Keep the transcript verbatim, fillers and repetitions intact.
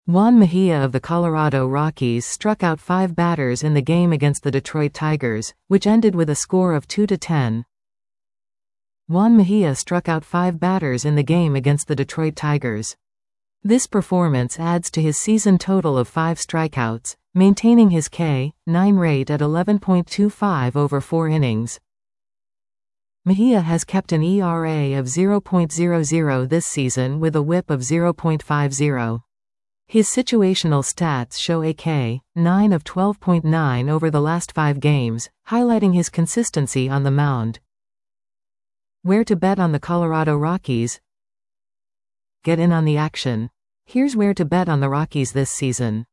Juan Mejia of the Colorado Rockies struck out five batters in the game against the Detroit Tigers, which ended with a score of two to ten. Juan Mejia struck out five batters in the game against the Detroit Tigers. This performance adds to his season total of five strikeouts, maintaining his K nine rate at eleven point two five over four innings. Mejia has kept an E R A of zero point zero zero this season with a whip of zero point five zero. His situational stats show a K nine of twelve point nine over the last five games, highlighting his consistency on the mound. Where to bet on the Colorado Rockies? Get in on the action. Here's where to bet on the Rockies this season.